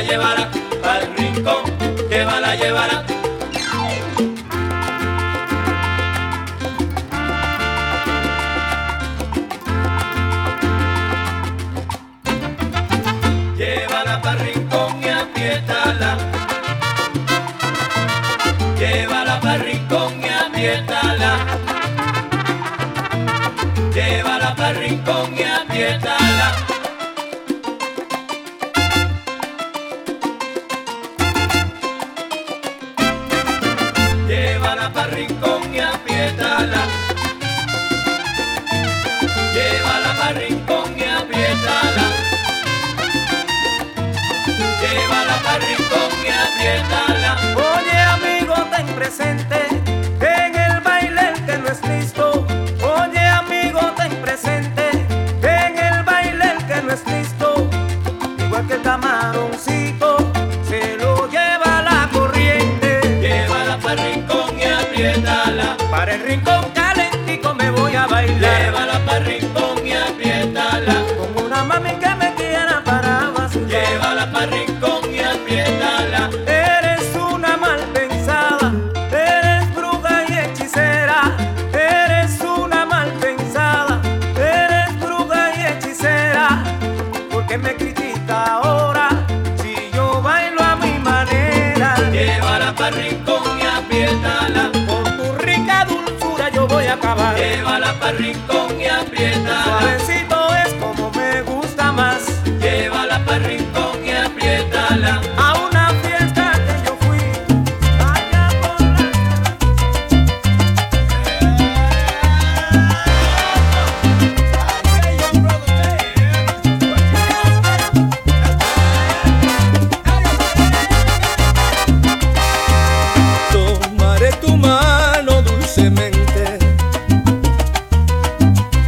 llevará al rincón, llévala, llevará. Llévala pa'l rincón y apriétala. Llévala pa'l rincón y apriétala. Llévala pa'l rincón y apriétala. Llévala pa'l rincón y apriétala. Llévala pa'l rincón y apriétala. Llévala pa'l rincón y apriétala. Oye amigo, ten presente que en el baile el que no es listo. Oye amigo, ten presente que en el baile el que no es listo. Igual que el camaroncito se lo lleva la corriente. Llévala pa'l rincón y apriétala. Para el rincón calentico me voy a bailar. Llévala pa'l rincón y apriétala. Con una mami que me quiera para vacilar. Llévala pa'l rincón y apriétala. Eres una mal pensada, eres bruja y hechicera. Eres una mal pensada, eres bruja y hechicera. ¿Por qué me critica ahora si yo bailo a mi manera? Llévala pa'l rincón y apriétala. Con tu rica dulzura yo voy a acabar. Llévala pa'l rincón y apriétala. Suavecito es como me gusta más. Llévala pa'l rincón y apriétala. A una fiesta que yo fui allá por la... Tomaré tu mano dulcemente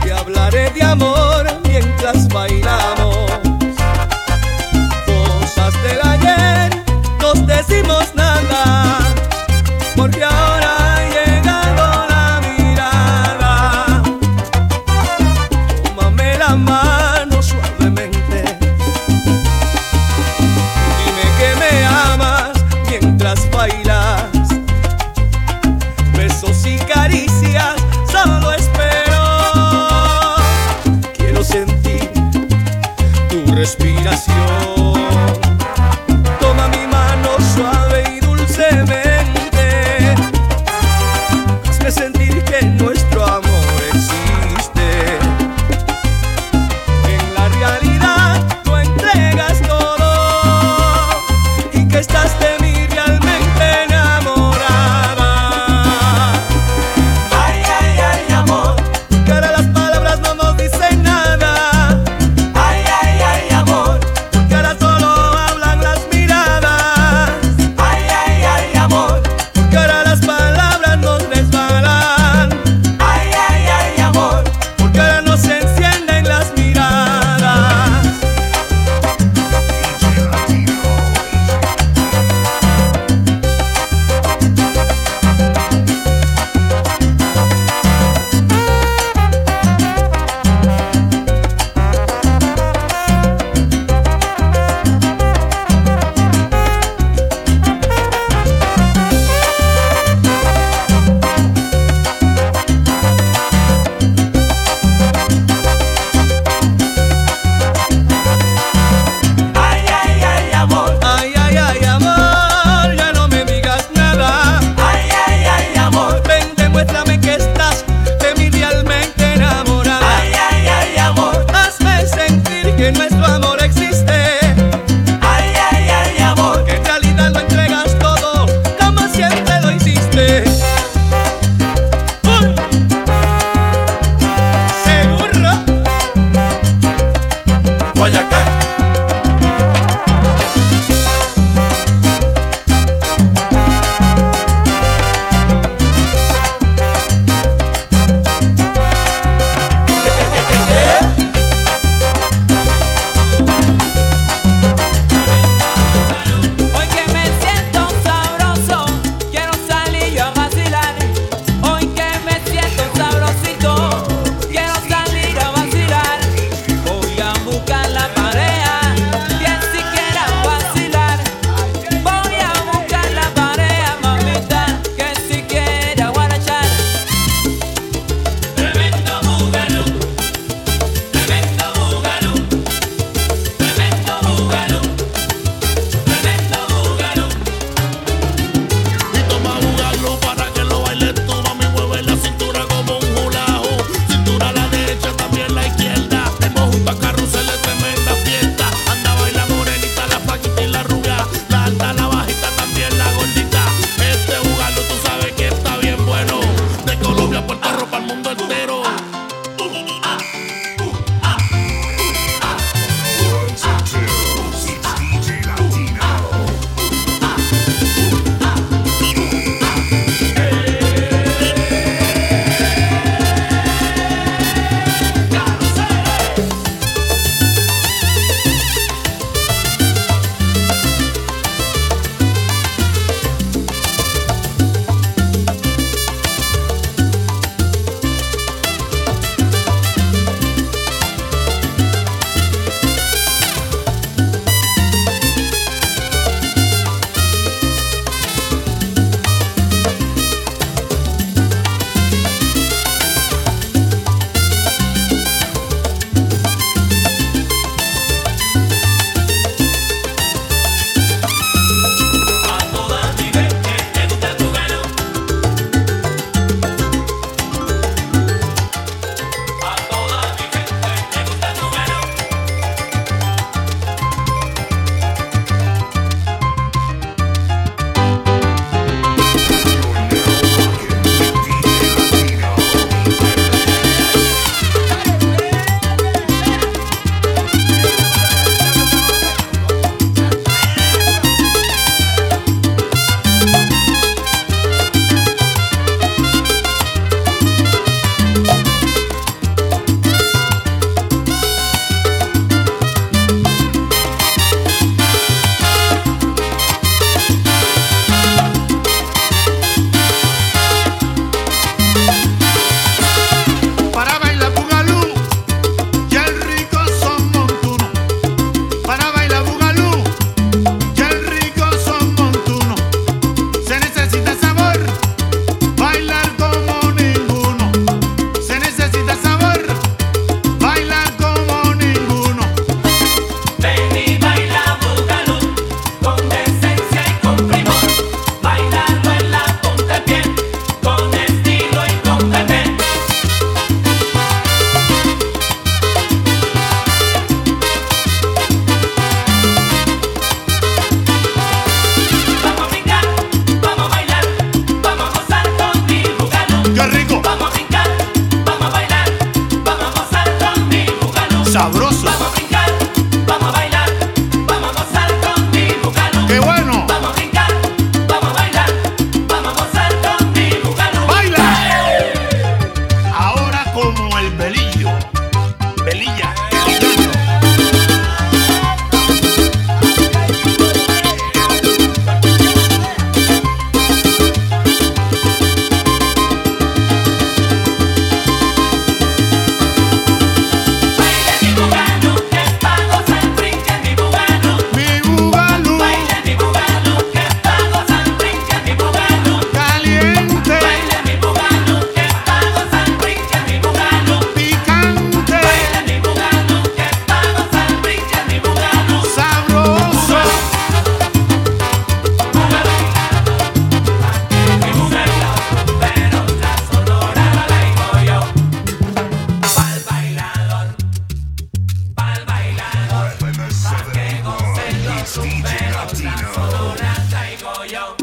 yo.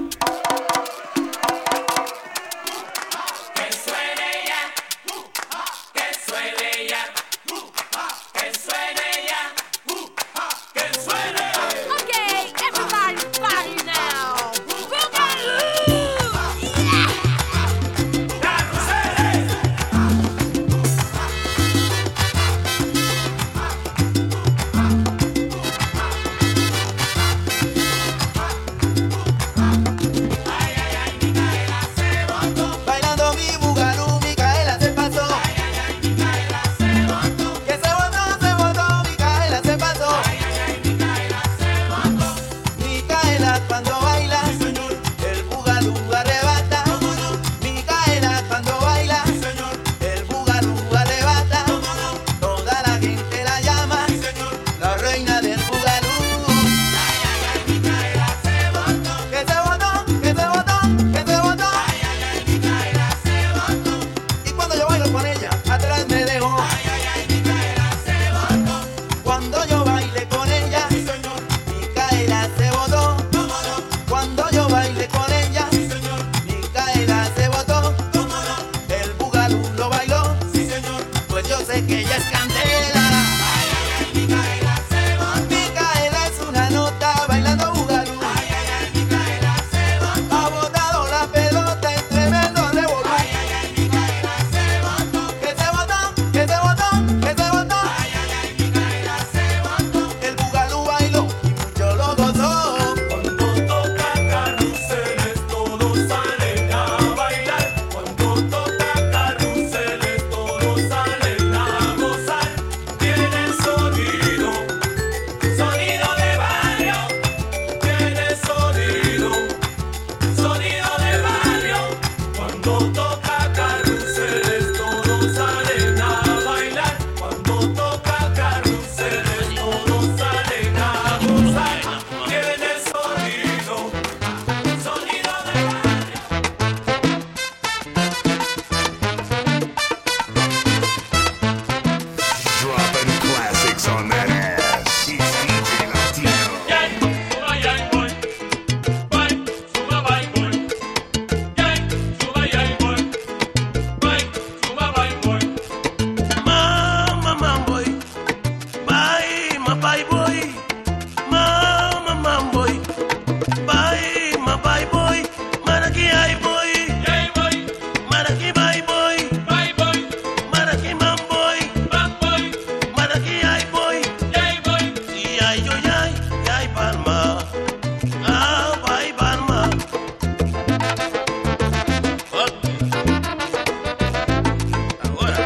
Que suene ya, que suene ya, que suene ya, que suene. Okay, everybody party now. Boogaloo! Yeah! ¡Carruseles! Bailando mi bugalú, Micaela se pasó. Que se botó, Micaela se pasó. Micaela cuando baila, el bugalú arrebata. Micaela cuando baila, el bugalú arrebata. Toda la gente la llama la reina del bugalú. Que se botó, que se botó, que se botó. Y cuando yo bailo con ella, atrás me dejo. Cuando yo baile con ella, Micaela se botó. Cuando yo baile con ella, Micaela se botó. El bugalú lo bailó, pues yo sé que ella es candela. Micaela es una nota bailando bugalú. Ha botado la pelota en tremendo revolú. Que se botó, que se botó, que se botó. El bugalú bailó y mucho lo gozó. Cuando toca carruseles todos salen a bailar. Cuando toca carruseles todos salen a gozar. Tiene sonido, sonido de barrio. Tiene sonido, sonido de barrio. Cuando toca carruseles todos salen a bailar. Cuando toca carruseles todos salen a gozar. Tiene sonido, sonido de barrio. Dropping classics on that ass. It's DJ Latino. Yay, suba yay boy, boy, suba bye boy. Yay, suba yay boy, boy, suba bye boy. Mama mamboy, bye my bye boy. Mama mamboy, bye my bye boy. Maraki ay boy, Yay boy, maraki bye boy, bye boy, maraki mamboy, bad boy, maraki ay boy. yay boy. Y ay yo yay palma, ah bye palma. Ahora.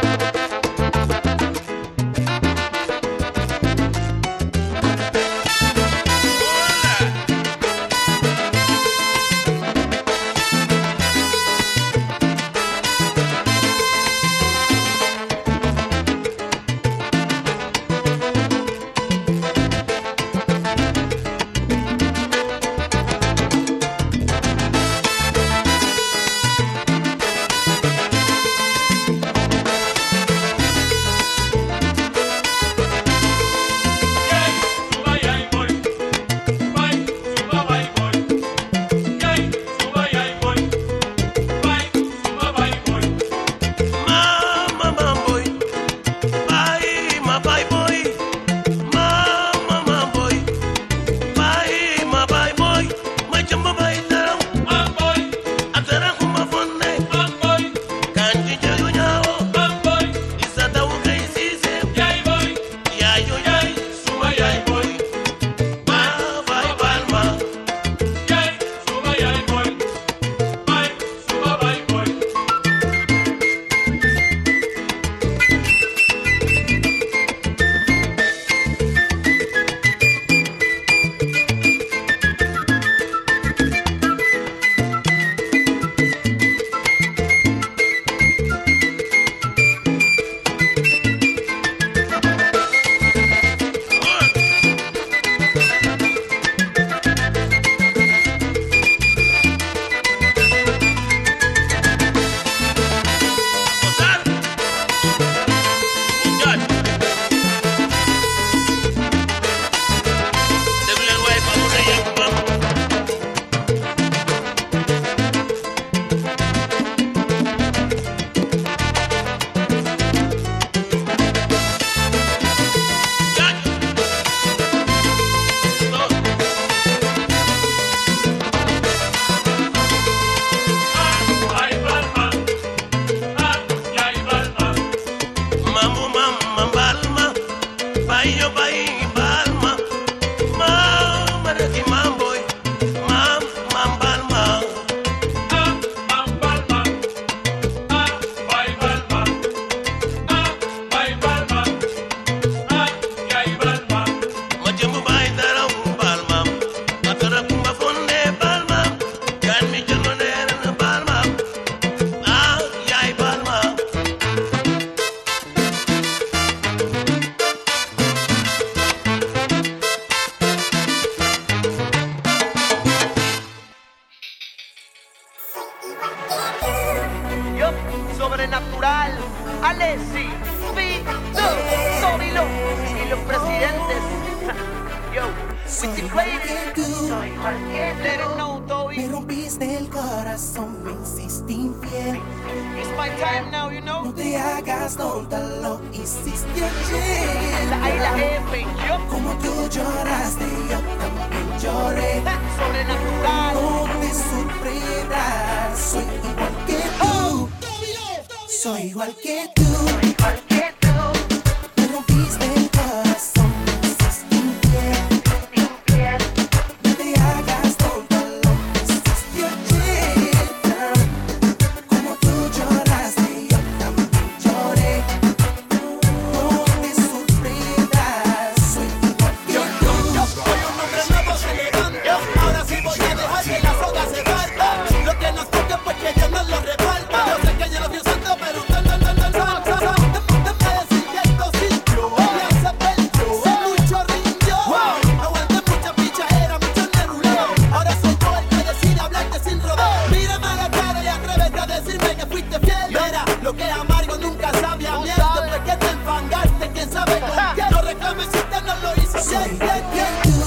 natural. Alessi, Vito, Torilo y los presidentes. Yo, with the greatest. Soy cualquier, let it know, Toby. Me rompiste el corazón, me hiciste infiel. It's my time now, you know. No te hagas tonta, lo hiciste ayer. La A y la F, yo. Como tú lloraste, yo también lloré. Sobrenatural. No te sorprendas, soy igual que tú. Soy igual que tú. Soy igual que tú. Me rompiste el corazón, me hiciste infiel. No te hagas tonta, lo hiciste ayer. Como tú lloraste, yo también lloré. No te sorprendas, soy igual que tú. Yo soy un hombre nuevo que levanta. Ahora sí voy a dejar que la soga se parta. Lo que nos toque pues que Dios nos lo reparta. Yo sé que yo lo vio santo, pero déjame decir que esto sí. Voy a saber, sé mucho rindió. Aguanté mucha pichadera, mucho neruleo. Ahora soy yo el que decide hablarte sin rodeo. Mírame a la cara y atrévete a decirme que fuiste fiel. Mira, lo que es amargo nunca sabe a miel. Después que te enfangaste, quién sabe con quién. No reclames si usted no lo hizo bien, bien, bien.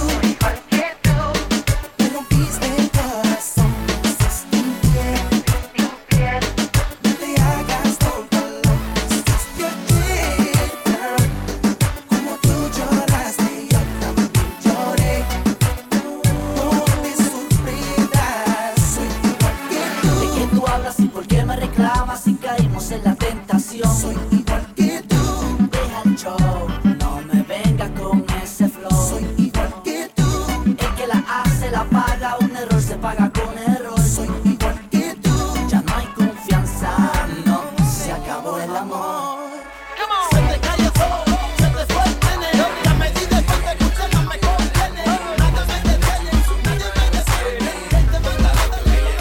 Me rompiste el corazón, me hiciste infiel. No te hagas tonta, lo hiciste ayer. Como tú lloraste, yo también lloré. No te sorprendas, soy igual que tú. ¿De qué tú hablas y por qué me reclamas si caímos en la tentación? Soy igual que tú. Deja el show, no me vengas con ese flow. Soy igual que tú. El que la hace la paga, un error se paga con error. Soy igual que tú. Ya no hay confianza, no, se acabó el amor. Se te cayó todo, se te fue el nene. Y a medida que te escucha no me conviene. Nada me detiene, nadie me detiene. Gente manda la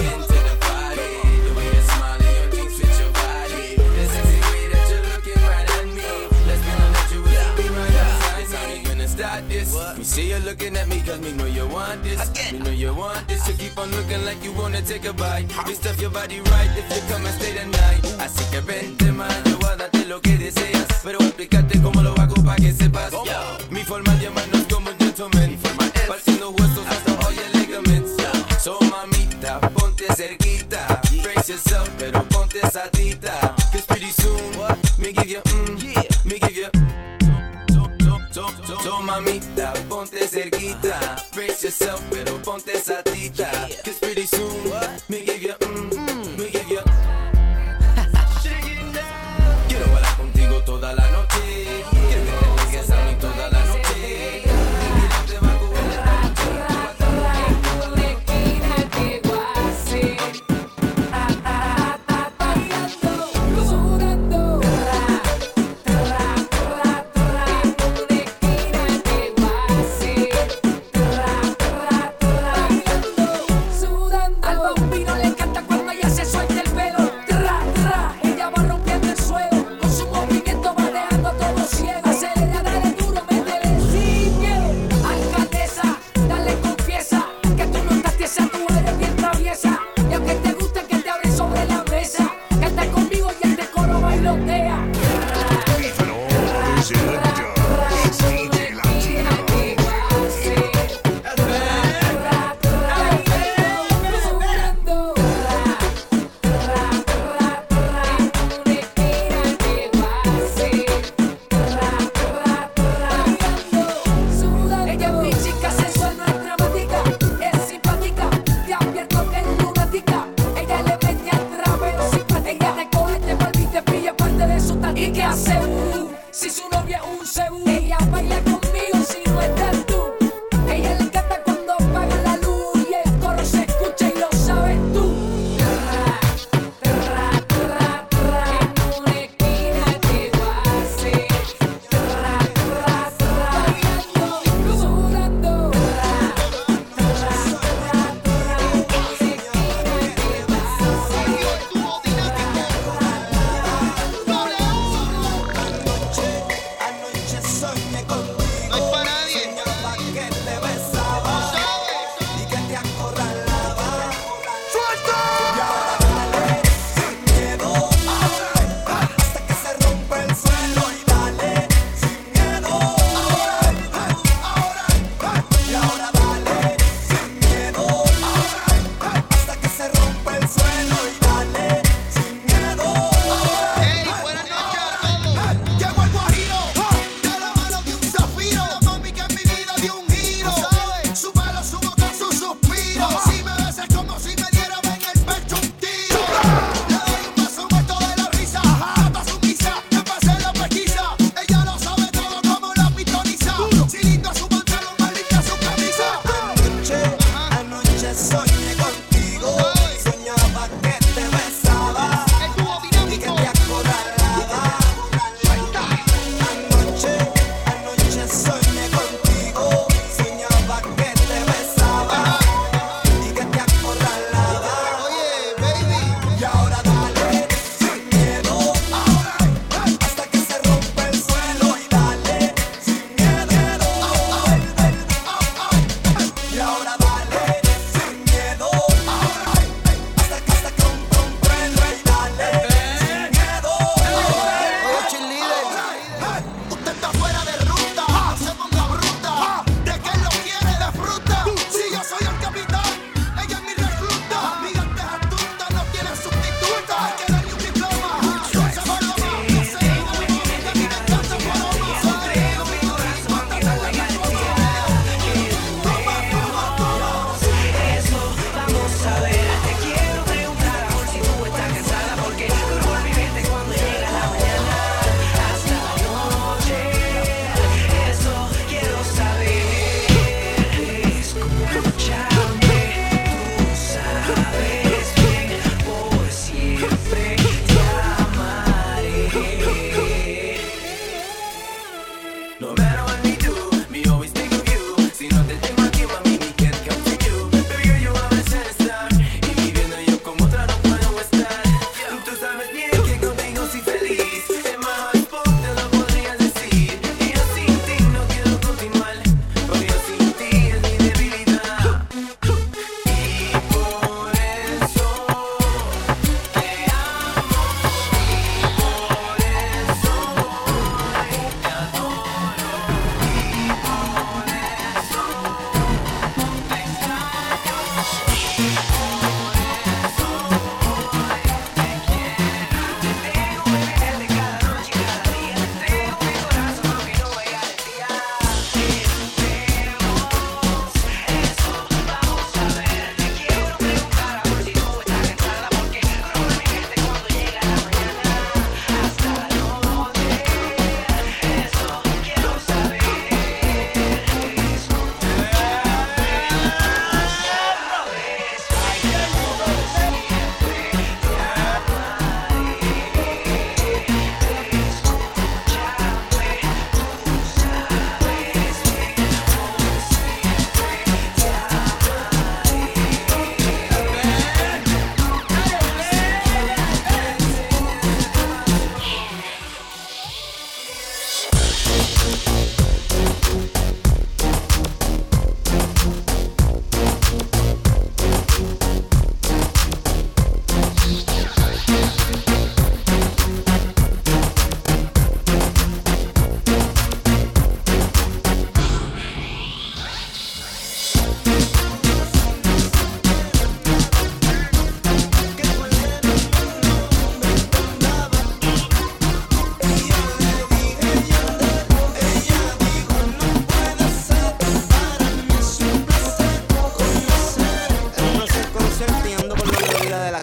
We see you looking at me cause me know you want this. Me know you want this. You keep on looking like you wanna take a bite. Me stuff your body right if you come and stay the night. Así que vente man, yo voy a darte lo que deseas. Pero explícate cómo lo hago pa' que sepas. Mi forma de amarnos como un gentleman. Partiendo huesos hasta all your ligaments. So mamita, ponte cerquita. Brace yourself, pero ponte satita. Cause pretty soon, me give you, me give you. So mamita, ponte cerquita. Brace yourself, pero ponte satita. Cause pretty soon, me give you, me give you. Quiero bailar contigo toda la noche. Quiero que te pegues a mí toda la noche. Y no te va a coger la Al bambino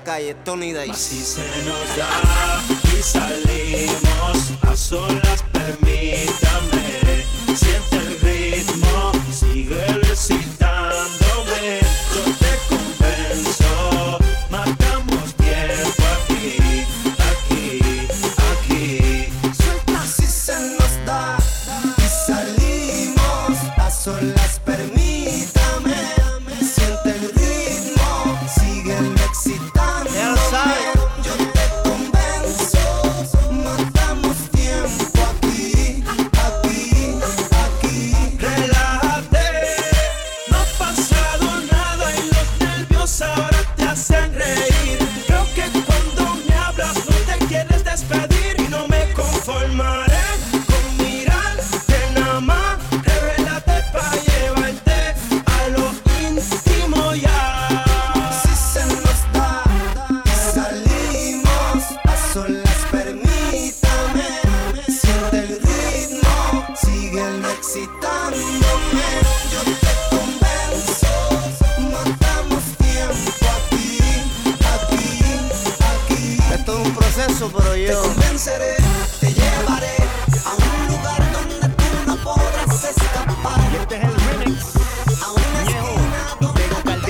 calle, Tony Day. Así se nos da y salimos a solas, permítame. Siente el ritmo, sigue recitándome. Yo te convenzo, matamos tiempo aquí, aquí, aquí. Suelta si se nos da y salimos a solas, permítame. Siente el ritmo, síguelo excitándome. Ya lo sabes. Yo te convenzo, matamos tiempo aquí, aquí, aquí. Relájate, no ha pasado nada y los nervios ahora te hacen reír. Creo que cuando me hablas no te quieres despedir y no me conformaré con mirarte nada más. Revélate pa' llevarte a lo íntimo ya. Si se nos da y salimos a solas, permítame. Siente el ritmo, síguelo excitándome. Yo te convenzo, matamos tiempo aquí, aquí, aquí. Esto es un proceso, pero Te yo convenceré, te llevaré a un lugar donde tú no podrás escapar. Este es el remix. A una esquina donde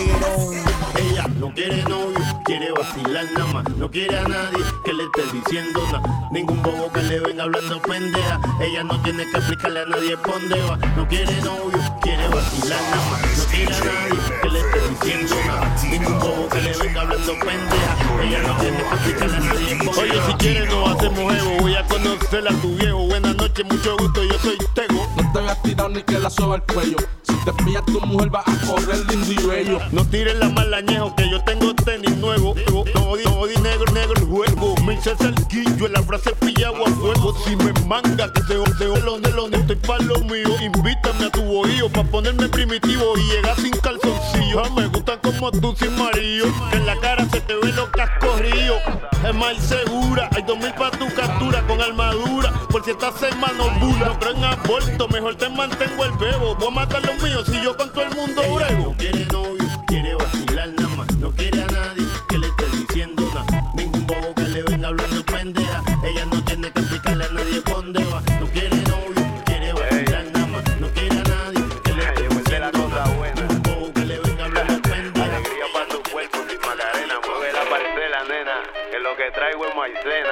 Ella no quiere novio, quiere vacilar nada más. No quiere a nadie que le esté diciendo nada. Ningún bobo que le venga hablando pendeja. Ella no tiene que explicarle a nadie pa' dónde va. No quiere novio, quiere vacilar nada más. No quiere a nadie que le esté diciendo nada. Ningún bobo que le venga hablando pendeja. Ella no tiene que explicarle a nadie pa' dónde va. Oye, si quieres nos hacemos ego. Voy a conocer a tu viejo. Buenas noches, mucho gusto, yo soy Tego. No te voy a tirar ni que la soba el cuello. Si te pillas tu mujer va a correr lindo y bello. No tires la mala añejo que yo tengo tenis nuevo. No di negro el juego. Me hice cerquillo en la frase pillado a fuego. Si me manga que te de los estoy pa' lo mío. Invítame a tu bohío pa' ponerme primitivo y llegar sin calzoncillo. Ah, me gustan como tú sin marido. Que en la cara se te ven los cascorrillos. Es más segura, hay 2000 pa' tu captura con armadura. Por si estás en mano bula. No creo en aborto, mejor te mantengo el bebo. Voy a matar los míos si yo con todo el mundo brego. No quiere novio, quiere vacilar nada más. No quiere a nadie que le esté diciendo nada. Ningún bobo que le venga hablando pendeja. Ella no tiene que explicarle a nadie pa' dónde va. No quiere novio, quiere vacilar nada más. No quiere a nadie que le esté diciendo nada. Ningún bobo que le venga hablando pendeja. Alegría para tu cuerpo sin Macarena. Mueve la parcela, nena, que lo que traigo es maicena.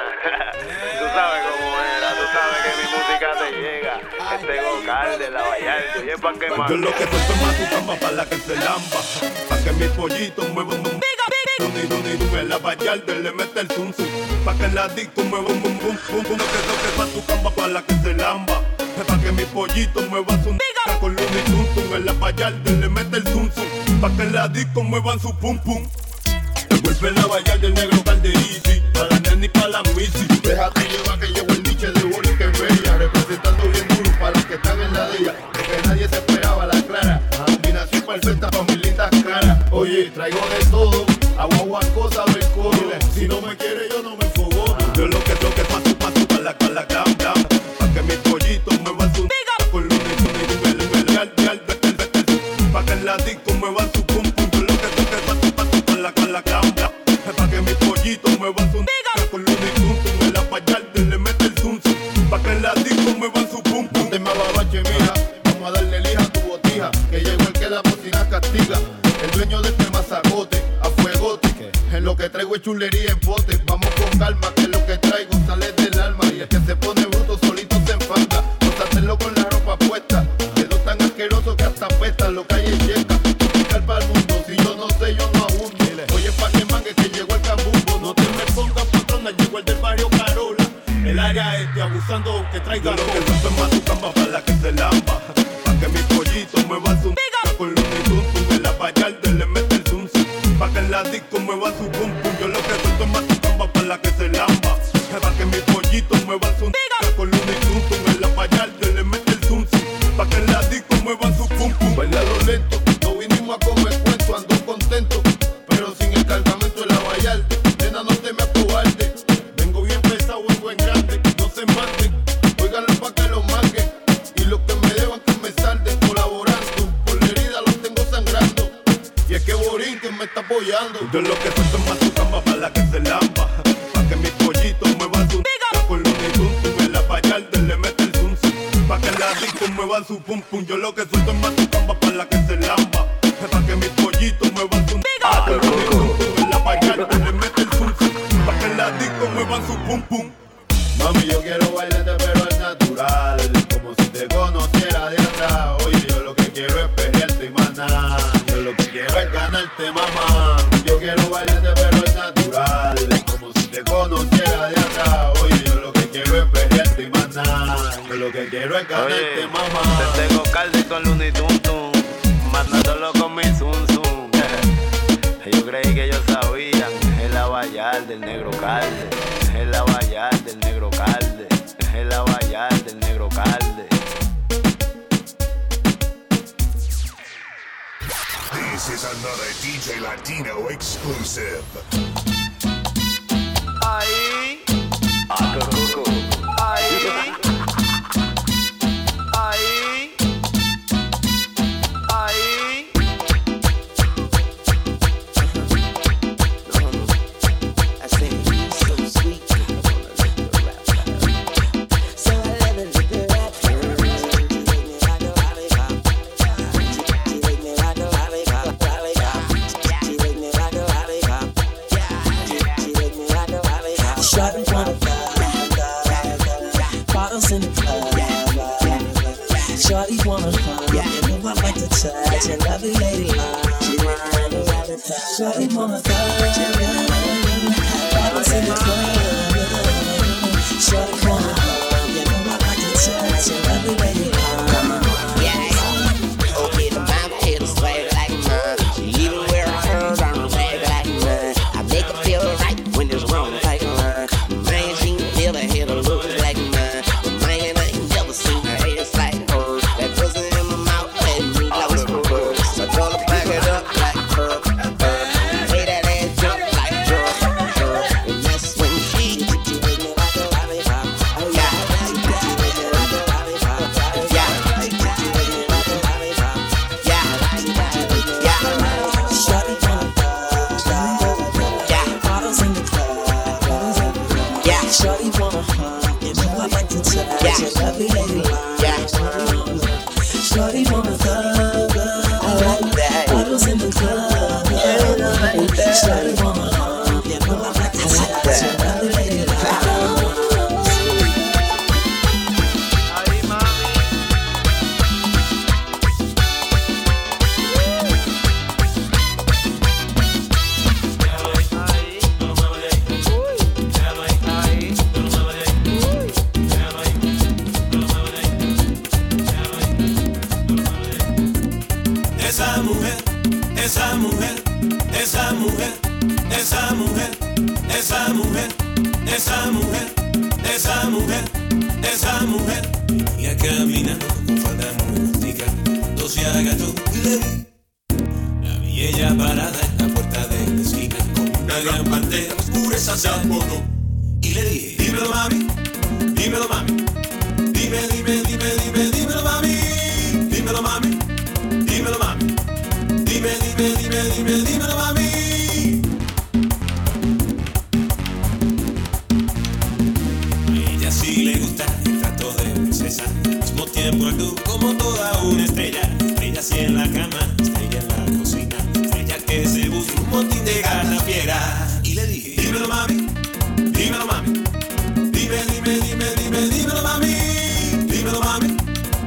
Tú sabes cómo era, tú sabes que mi música te llega. Este vocal de la Vallarta, y es pa' que más. Yo lo que estoy más tu cama pa' la que se lampa. Pa' que mis pollitos muevan un Duni, en la Vallarta le mete el zum zum. Pa' que la disco mueva un bum bum bum bum. Lo que pa' tu cama pa' la que se lamba. Pa' que mis pollitos muevan su con Looney Tunes. En la Vallarta le mete el zum zum. Pa' que la disco muevan su pum pum. Vuelve la Vallarta el negro Calderisi. Pa' la nena y pa' la misi. Déjate llevar que llevo el niche de Boli que es bella. Representando bien duro pa' los que están en la de ella. Porque nadie se esperaba la clara. Combinación perfecta pa' mis lindas caras. Oye, traigo de todo. Agua, cosa, del coro. Si no me quiere yo no me enfogo. Yo lo que paso pa' la cam. Pa' que mis pollitos muevan su con lunes pa' que en la disco muevan su pum pum. Yo lo que paso pa' la cam. Pa' que mis pollitos muevan su con lunes en la Vallarta le mete el zum zum. Pa' que en la disco muevan su pum pum. Ponte más babache, mija. Vamos a darle lija a tu botija. Que llegó el que la bocina castiga. El dueño de este mazacote, a fuegote. En lo que traigo es chulería en pote. Vamos con calma, que lo que traigo sale del alma. Y el que se pone bruto solito se enfanga. Póntatelo con la ropa puesta. Quedó tan asqueroso que hasta apesta. Lo que hay es yeca. Picar para el mundo. Si yo no sé, yo no abundo. Oye, pa' que mangue que llegó el cambumbo. No te me pongas patrona, llegó el del barrio Carola. El área abusando que traiga lo que rompe más tu cama para la que se lamba. Pa' que mis pollitos muevan su con Looney Tunes. En la Vallarta le mete el zum zum. Pa' que en la disco muevan su pum pum. Yo lo que suelto más tu cama para la que se lamba. Pa' que mis pollitos muevan su con Looney Tunes. En la Vallarta le mete el zum zum. Pa' que en la disco muevan su pum pum. Bailalo lento, no vinimos a comer cuento. Ando contento, pero sin el cargamento de la Vallarta. Nena, no te me acobarde. Vengo bien pesado, vengo en grande. No se manden, óiganlo pa' que lo manguen. Y los que me deban que me salden. Colaborando, por la herida los tengo sangrando. Y es que Borinquen me está apoyando. Yo lo que suelto es mazucamba para la que se lampa. Pa' que mis pollitos muevan su con los tuntum. En la payalde le mete el zum zum. Pa' que la disco muevan su pum pum. Yo lo que suelto es mazucamba para la que se lampa. Pa' que mis pollitos muevan su con los tuntum. En la payalde le mete el zum zum. Pa' que la disco muevan su pum pum. Mami, yo quiero bailarte pero es natural, como si te conociera de atrás. Oye, yo lo que quiero es pelearte y más nada. Yo lo que quiero es ganarte, mamá. Yo quiero bailarte pero es natural, como si te conociera de atrás. Oye, yo lo que quiero es pelearte y más nada. Yo lo que quiero es ganarte, mamá. Te tengo calde con Looney Tum Tum, mandándolo con mi zum zum. Yo creí que ellos sabían, es la Vallar del negro calde. Es la Vallar del negro calde. Es la Vallar del negro calde. This is another DJ Latino exclusive. Ahí, Acaruco. Ahí, ahí, ahí. I say he's so sweet. So I let her lick her up. She take me like a lollipop. She take me like a lollipop. She take me like a lollipop. She take me like a lollipop. Shorty wanna vibe. Bottles in the club. Shorty wanna fun. You know I like to touch and lovely lady love. She wanna lollipop. Shorty wanna vibe. Bottles in the club. Shorty wanna fun. You know I like to touch and lovely lady love. Yeah. Okay, the mama hit a swag like mine. She even wear her furs on her bag like mine. I make her feel right when it's wrong like mine. Man, she never hit a look like mine. Man, I ain't never seen her ass like hers. That pussy in my mouth let me know it's for her. So tell her back it up like her. Hey, that ass jump like her. And that's when she take me like a lollipop. Yeah, take me like a lollipop. Yeah, take me like a lollipop. Yeah, shawty wanna vibe. Yeah, bottles in the club. Yeah, shawty wanna hug. You know I like to touch. Yeah, lovely lady. Yeah, shawty wanna hug. I like that. Bottles in the club. Yeah, shawty wanna hug. You know I like to touch. Lovely lady. Esa mujer, esa mujer, esa mujer, esa mujer, esa mujer, esa mujer, esa mujer, esa mujer. Venía caminando con falda muy cortica, no se agachó y le vi. La vi ella parada en la puerta de la esquina con una gran pantera oscura, esa se apodó. Y le dije, dímelo mami, dímelo mami, dime, dime, dime, dime, dímelo mami, dímelo mami, dímelo mami. Dime, dime, dime, dime, dímelo mami. A ella sí le gusta el trato de princesa. Al mismo tiempo actúa como toda una estrella. Estrella así en la cama, estrella en la cocina. Estrella que se busca un motín de gata fiera. Y le dije, dímelo mami, dímelo mami. Dime, dime, dime, dime, dímelo mami. Dímelo mami,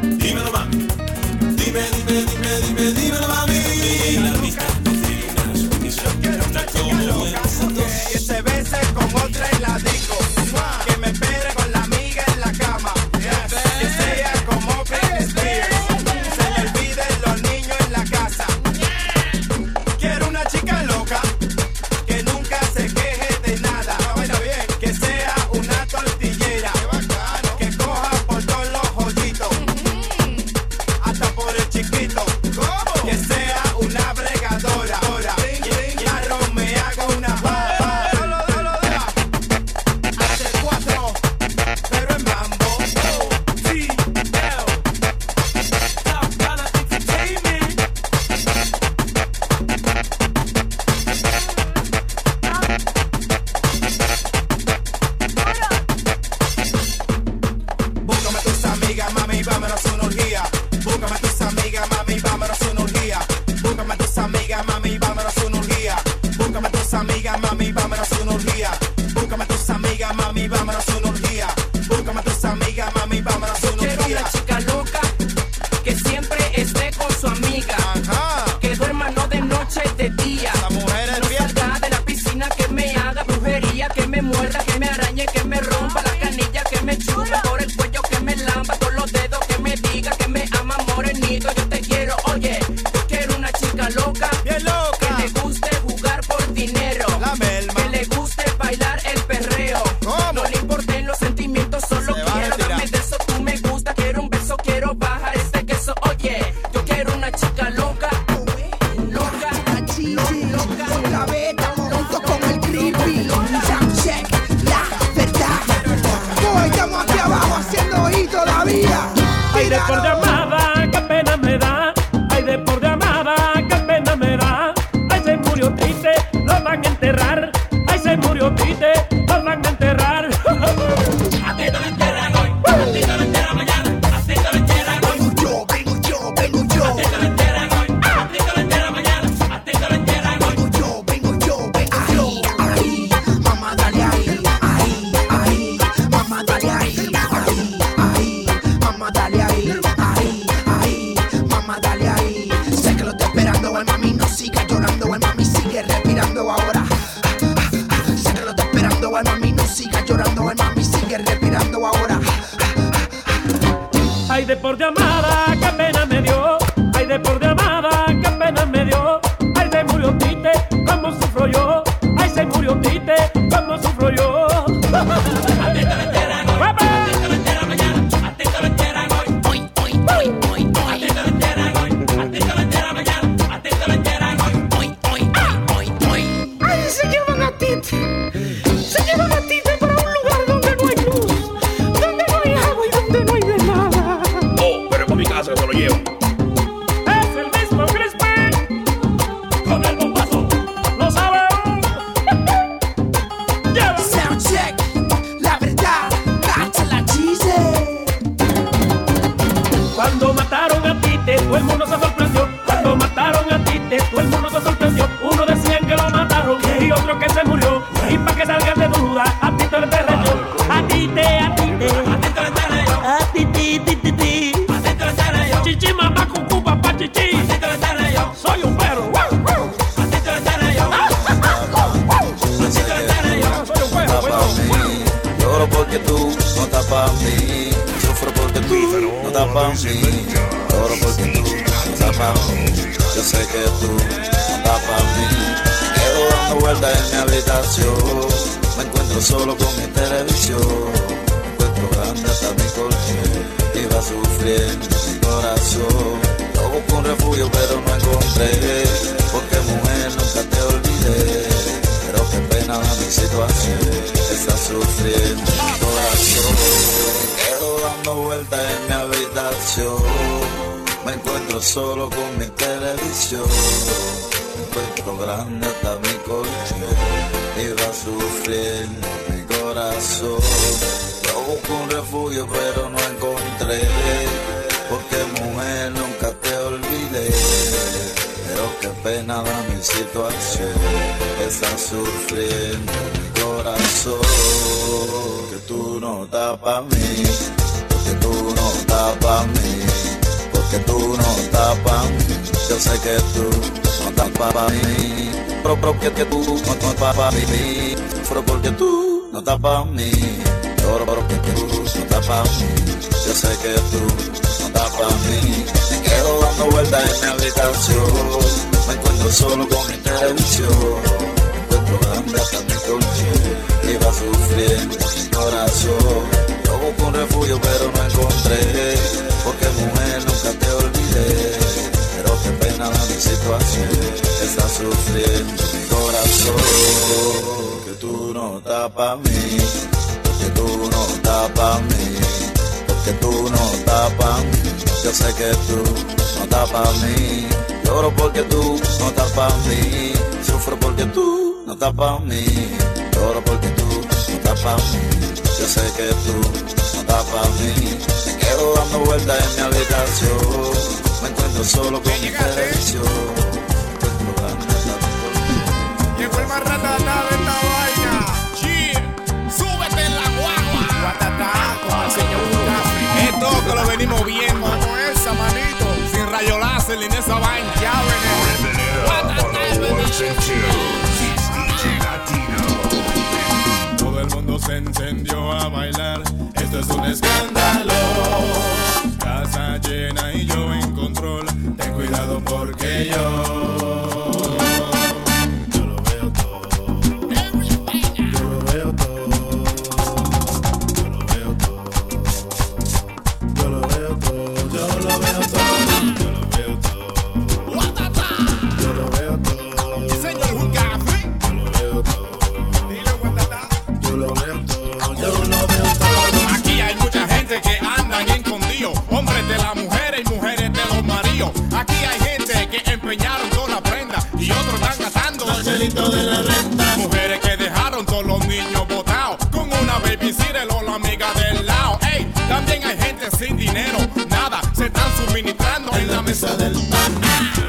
por llamada, qué pena me da. Ay, de por llamada, qué pena me da. Ay, se murió Tite, lo van a enterrar. Ay, se murió Tite, lo van a enterrar. A ti te lo enterran hoy, a ti te lo enterran mañana, a ti te lo enterran hoy. Vengo yo. A ti te lo enterran hoy, a ti te lo enterran mañana, a ti te lo enterran hoy. Vengo yo. Ahí, mamá, dale ahí. Ahí, mamá, dale ahí. Ahí, mamá, dale ahí. Ahí, mamá, dale ahí. Sé que lo estoy esperando, el mami no siga llorando, el mami sigue respirando ahora. Sé que lo estoy esperando, el mami no siga llorando, el mami sigue respirando ahora. Ay, de por llamada, qué pena me dio. Ay, de por llamada, qué pena me dio. Ay, se murió Tite, cómo sufro yo. Ay, se murió Tite, cómo sufro yo. A ti te lo enterran hoy, a ti te lo enterran mañana, a ti te lo enterran hoy. A ti te lo enterran hoy, a ti te lo enterran mañana, a ti te lo enterran hoy. Ay, se llevan a Tite. Se llevan a Tite para un lugar donde no hay luz, donde no hay agua y donde no hay de nada. Oh, pero por mi casa se lo llevo. Es el mismo Crispin con el bombazo. Lo sabe. Lleva. Sound check, la verdad, cacha la cheese. Cuando mataron a Tite, todo el mundo se sorprendió. Cuando mataron a Tite, todo el mundo se sorprendió. Uno decían que lo mataron y otro que se murió. Y para que salgan de duda, a Tite le enterré yo. A Tite, a Tite, A ti te lo enterran yo, a Titi, titi, ti. a ti te lo enterran yo, Chichi, mamá, cucú, papá, chichi. a ti te lo enterran yo, Soy un perro. a ti te lo enterran yo, a ti te lo enterran yo. Soy un perro. Lloro porque tú no estás pa' mí. Sufro porque tú no estás pa' mí. Lloro porque tú no estás pa' mí. Yo sé que tú no estás pa' mí. Quedo dando vueltas en mi habitación. Me encuentro solo con mi televisión. Me encuentro grande hasta mi colchón. Iba sufriendo mi corazón. Yo busco un refugio pero no encontré. Porque mujer nunca te olvidé. Pero qué pena mi situación. Está sufriendo mi corazón. Quedo dando vueltas en mi habitación. Me encuentro solo con mi televisión. Me encuentro grande hasta mi colchón. Iba sufriendo mi corazón. Yo busco un refugio pero no encontré. Porque mujer nunca te olvidé. Pero qué pena da mi situación. Está sufriendo mi corazón. Que tú no estás pa' mí. Porque tú no estás pa' mí. Porque tú no estás pa' mí. Yo sé que tú no estás pa' mí. Pero porque tú no estás pa' mí. Pero porque tú no estás pa' mí. Lloro porque tú no estás pa' mí. Yo sé que tú no estás pa' mí. Me quedo dando vueltas en mi habitación. Me encuentro solo con mi televisión. Me encuentro grande hasta mi colchón. Iba sufriendo mi corazón. Yo busco un refugio pero no encontré. Porque mujer nunca te olvidé. Pero qué pena da mi situación. Está sufriendo mi corazón. Que tú no estás pa' mí. Porque tú no estás pa' mí. Porque tú no estás pa' mí. Yo sé que tú no estás pa' mí. Lloro porque tú no estás pa' mí. Sufro porque tú no estás pa' mí. Lloro porque tú no estás pa' mí. Yo sé que tú no estás pa' mí. Me quedo dando vueltas en mi habitación. Me encuentro solo con mi televisión. Me encuentro grande hasta mi colchón. Llegó el más ratatá de esta vaina. Yeah. Súbete en la guagua. Guatatá con el señor Cafri. Esto que lo venimos viendo. Como esa, manito. Sin rayo láser ni esa vaina. Ya todo el mundo se encendió a bailar. Esto es un escándalo. Casa llena y yo en control. Ten cuidado porque yo lo veo todo. Yo lo veo todo. Yo lo veo todo. Yo lo veo todo. Yo lo veo todo. Yo lo veo todo. Yo lo veo todo. Señor Juca. papelito de la renta. Mujeres que dejaron todos los niños botados con una babysitter o la amiga del lado. Ey, también hay gente sin dinero, nada, se están suministrando en la mesa del pan.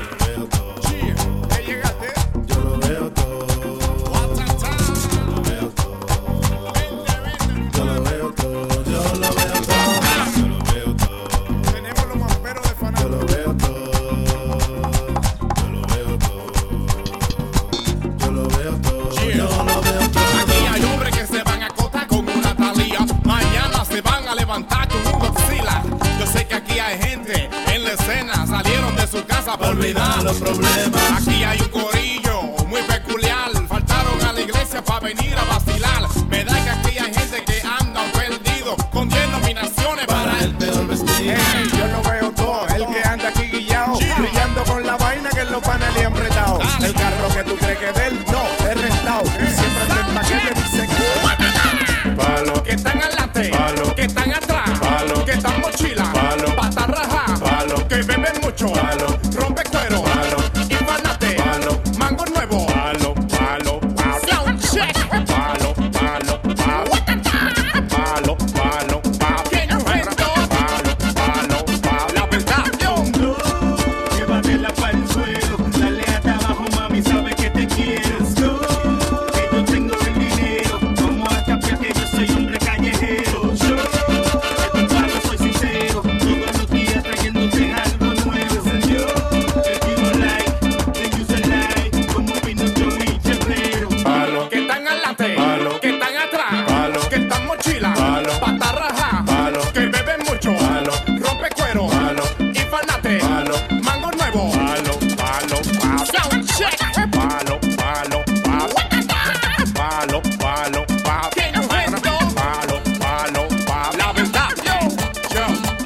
Yo sé que aquí hay gente en la escena, salieron de su casa por olvidar los problemas. Aquí hay un corillo muy peculiar, faltaron a la iglesia para venir a vacilar. Me da que aquí hay gente que anda perdido, con 10 nominaciones para el peor vestido. Hey, yo lo veo todo, el que anda aquí guillado, brillando con la vaina que los panes le han apretado. El carro que tú crees que es de él, no, es rentado. Siempre anda en paquete, dice que palo, que están adelante, palo, que están atrás, palo, que están mochila, palo, pata raja, palo, que beben mucho, palo, rompe cuero, palo, infánate, palo, mango nuevo, palo, palo, palo, sound check, palo, palo, palo, palo, palo, palo, que no vendo, palo, palo, palo, la verdad, yo. Llévatela pa'l suelo, dale hasta abajo, mami, sabe que te quiero. Que yo tengo el dinero, como a cambiar que yo soy hombre callejero. Yo, de tu palo soy sincero, todos los días trayéndote algo nuevo. Yo, te digo like, te use like, como Pinocho y Chebrero. palo, Que están adelante, palo, que están atrás, palo, que están mochila, palo, pata raja, palo, que beben mucho, palo, rompe cuero, palo, infánate, palo, mango nuevo, palo, palo, palo, sound check, palo, palo, palo, palo, palo, palo, que no vendo, palo, palo, palo, la verdad, yo,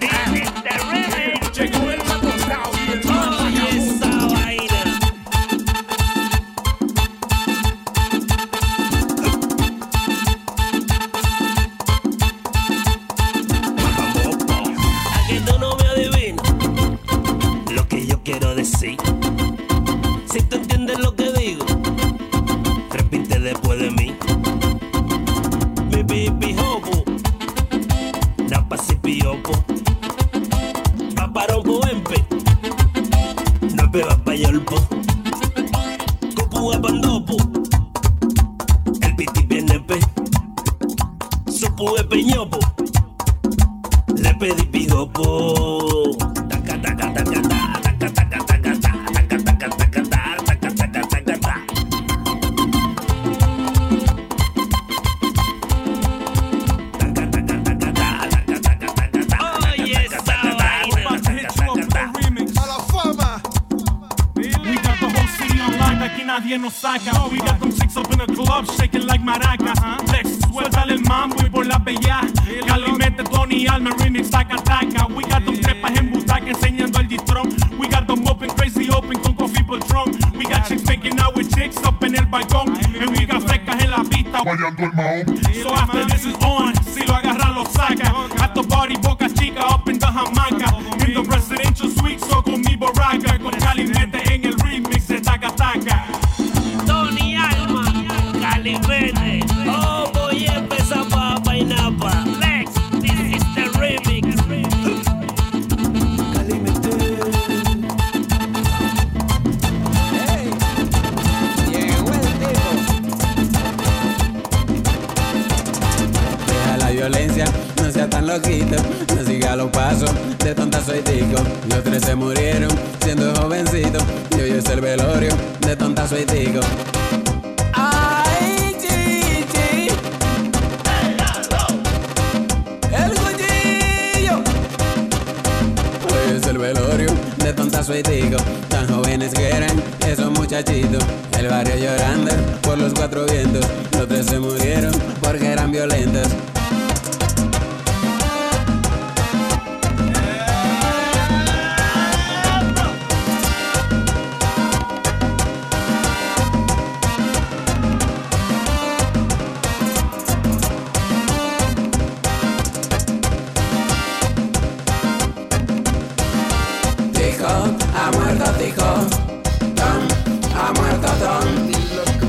llegó el más tostado y el más Esa vaina. A que tú no me adivinas lo que yo quiero decir. Si tú entiendes lo que digo, repite después de mí. Mi pipi hopo, na pasipiopo, paparompo empe, no beba payolpo, cupuga pandopo, el piti viene pe, supu de peñopo, le pedí pijopo, taca taca taca taca taca taca taca taca taca taca taca taca taca. Oye, esa vaina. a la fama. We got the whole city on lock, aquí nadie nos saca. We got them chicks up in the club, shaking like maracas. Lex, suéltale el mambo y por la bella. Cali mete Tony Alma, remix, taca, taca. We got them trepas en butaca, enseñando el distrón. We got them open, crazy open, con coffee Patron. We got chicks making out with chicks up en el balcón. And we got frecas en la pista, guayando el mahón. So after this is on, si lo agarra lo saca. At the party, Boca Chica, up in the hamaca. In the presidential suite, so con mi borraca. Con Cali mete en el remix de taca, taca. Tony Alma, Cali Verde. Oh, voy a empezar pa' Painapa. Lex, this is the remix. Cali Verde. Deja la violencia, no sea tan loquito, no siga los pasos, de tonta soy tico. Los tres se murieron siendo jovencito, y hoy es el velorio, de tonta soy tico. Ay, chichi, el cuchillo. Hoy es el velorio, de tonta soy tico. Tan jóvenes que eran esos muchachitos, el barrio llorando por los cuatro vientos. Los tres se murieron porque eran violentos. Tico, ha muerto Tico. Tom, ha muerto Tom.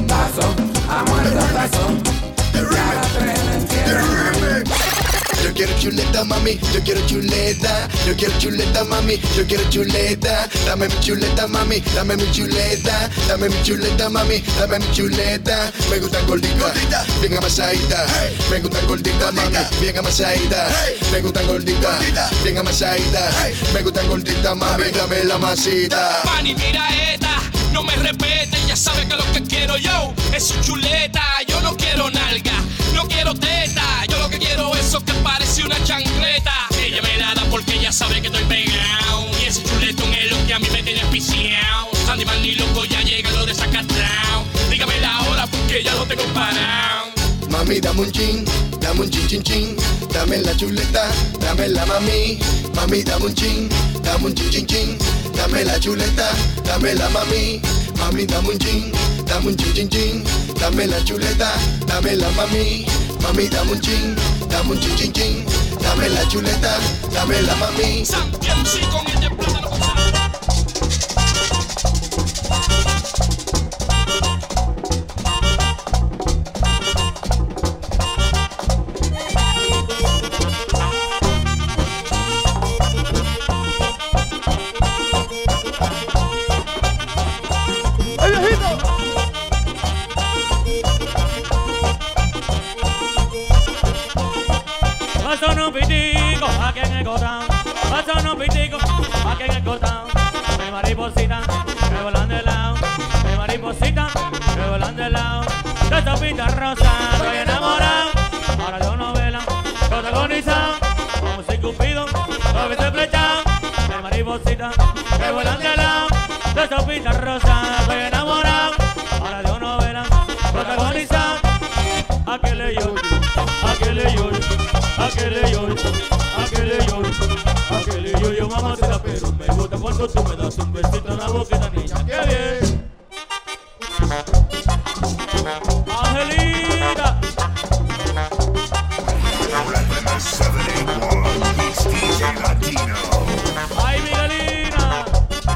chuleta, mami, yo quiero chuleta. Yo quiero chuleta, mami, yo quiero chuleta. Dame mi chuleta, mami, dame mi chuleta. Dame mi chuleta, mami, dame mi chuleta. Me gustan gorditas, bien amasadita. Me gustan gorditas, mami, bien amasadita. Me gustan gorditas, bien amasadita. Me gustan gorditas, mami, dame la masita. Pani, mira esta, no me respeten, ya sabe que lo que quiero yo es su chuleta. Yo no quiero nalga, no quiero teta, yo lo que quiero es eso que parece una chancleta. Ella me la da porque ya sabe que estoy pegado, y ese chuletón es lo que a mí me tiene auspiciado. Sandyman ni loco ya llega lo desacatrao. Dígame la hora porque ya lo tengo parado. Mami, dame un chin, chin, chin. Dame la chuleta, dame la mami. Mami, dame un chin, chin, chin. Dame la chuleta, dame la mami. Mami, dame un chin, chin, chin. Dame la chuleta, dame la mami. Mami, dame un chin, chin, chin. Dame la chuleta, dame la mami. Sí, con el de plátano con sal. Pasan un pitico aquí en el cotán, pasan un pitico aquí en el cotán. Mi mariposita, me volan de lado, mi mariposita, me volan de lado. De esta pinta rosa, estoy enamorado. Ahora de una novela, protagonizado, como si Cupido, lo hubiese flechado. Mi mariposita, me volan de lado. De esta pinta rosa, estoy enamorado. Ahora de una novela, protagonizado. ¿A qué le lloro? ¿A qué le lloro? ¿A qué le lloro? ¿A qué le lloro? ¿A qué le lloro? Mamacita, pero me gusta cuando tú me das un besito en la boquita, niña. ¡Qué bien! ¡Angelita! ¡Ay, Miguelina!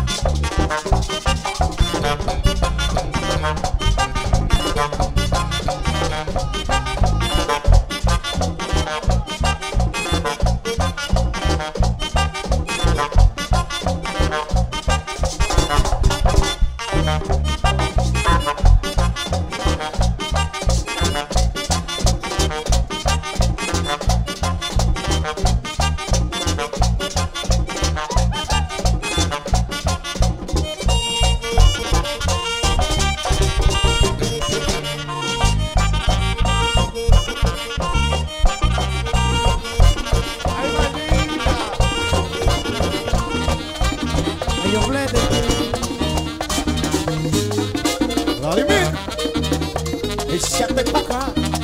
Vladimir, échate pa' acá.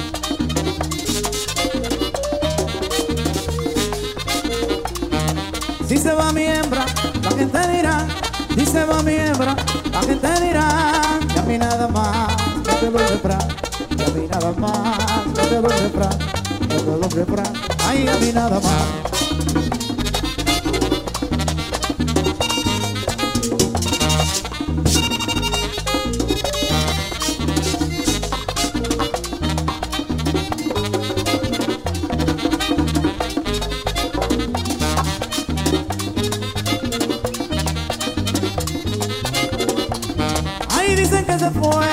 Si se va mi hembra, la gente dirá. Si se va mi hembra, la gente dirá. Y a mí nada más, me quedo el refrán. Y a mí nada más, me quedo el refrán. Me quedo el refrán. Ay, a mí nada más. Dicen que se fue,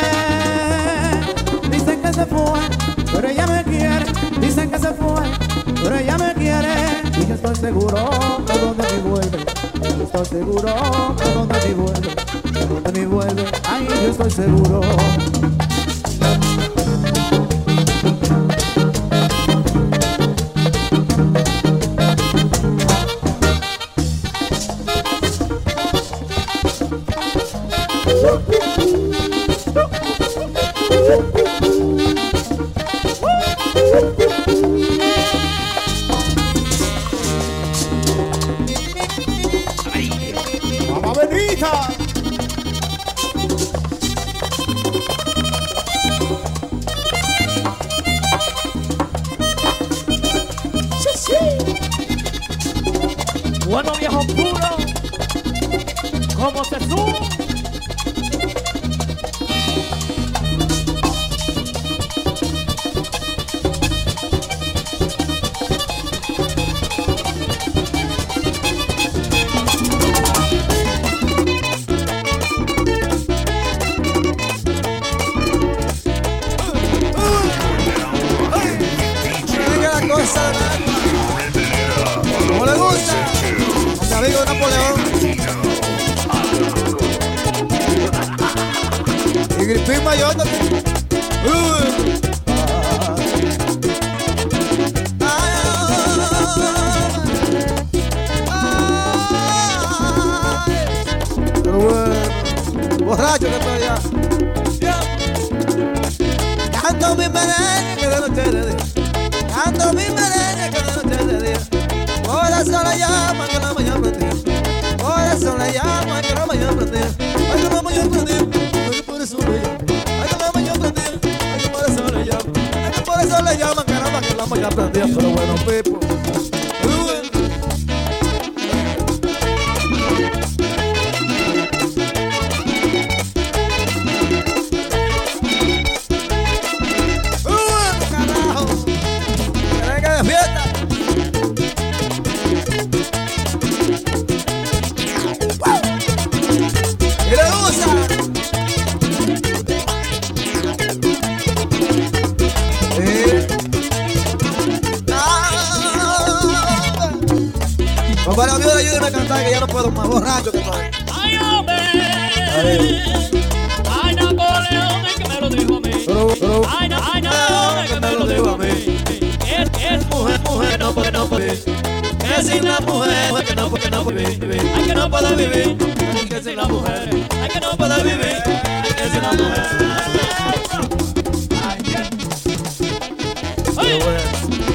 pero ella me quiere. Dicen que se fue, pero ella me quiere. Y yo estoy seguro que donde me vuelve. Yo estoy seguro que donde me vuelve. Que donde me vuelve. Ay, yo estoy seguro. ¡Mamá Benita! Bueno, viejo puro, ¿cómo se sube? Nueva York también. Pero bueno, borracho que estoy ya. Canto mi merengue que de noche de día. Canto mi merengue que de noche de día. Corazón le llama que la mañana prendía. Corazón le llama que la mañana prendía. Ay, que la mañana prendía. Ay, que por eso le llama. Ay, que la mañana prendía. Ay, que por eso le llama. Ay, que por eso le llaman caramba que la mañana prendía. Pero bueno, Pipo. Compadre, amigo, ayúdeme a cantar que ya no puedo más, borracho que estoy. Ay, hombre. Ay, Napoleón, es que me lo dijo a mí. Ay, Napoleón, es que me lo dijo a mí. Es mujer, no puede. Que sin la mujer, que no puede vivir. Ay, que no puede vivir. Ay, que sin la mujer. Ay, que no puede vivir. Ay, que sin la mujer. Ay,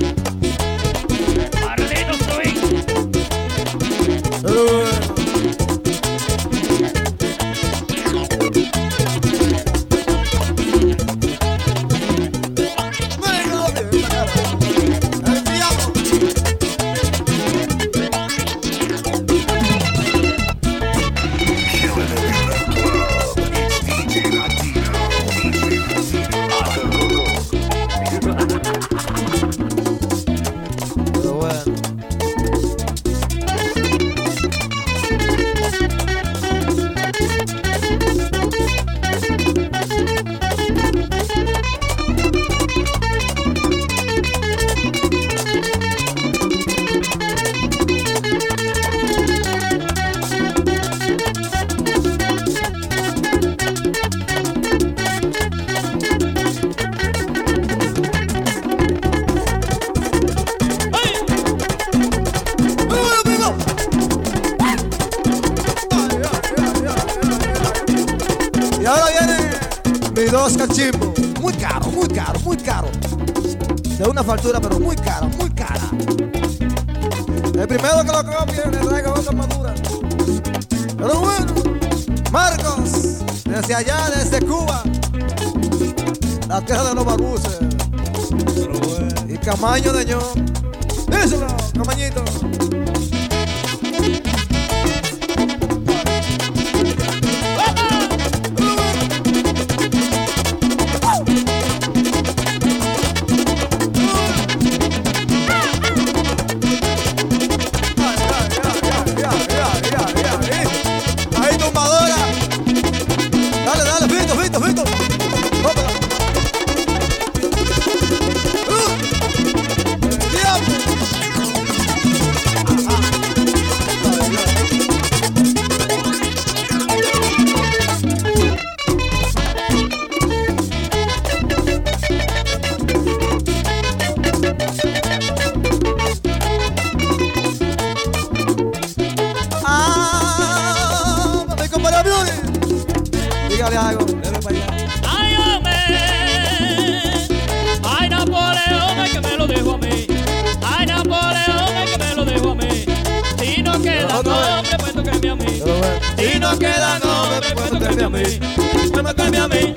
dos cachimbos, muy caro, muy caro, muy caro. De una factura, pero muy cara, muy cara. El primero que lo copie le traigo otra madura. Pero bueno, Marcos, desde allá, desde Cuba, la tierra de los barbuces. Pero bueno. Y Camaño de Ño. Díselo, Camañito. Dígale algo, déjame para allá. Ay, hombre. Ay, Napoleón, es que me lo dijo a mí. Ay, Napoleón, es que me lo dijo a mí. Si no queda nombre, pues tóqueme a mí. Si no queda nombre, pues tóqueme a mí. Pues tóqueme a mí.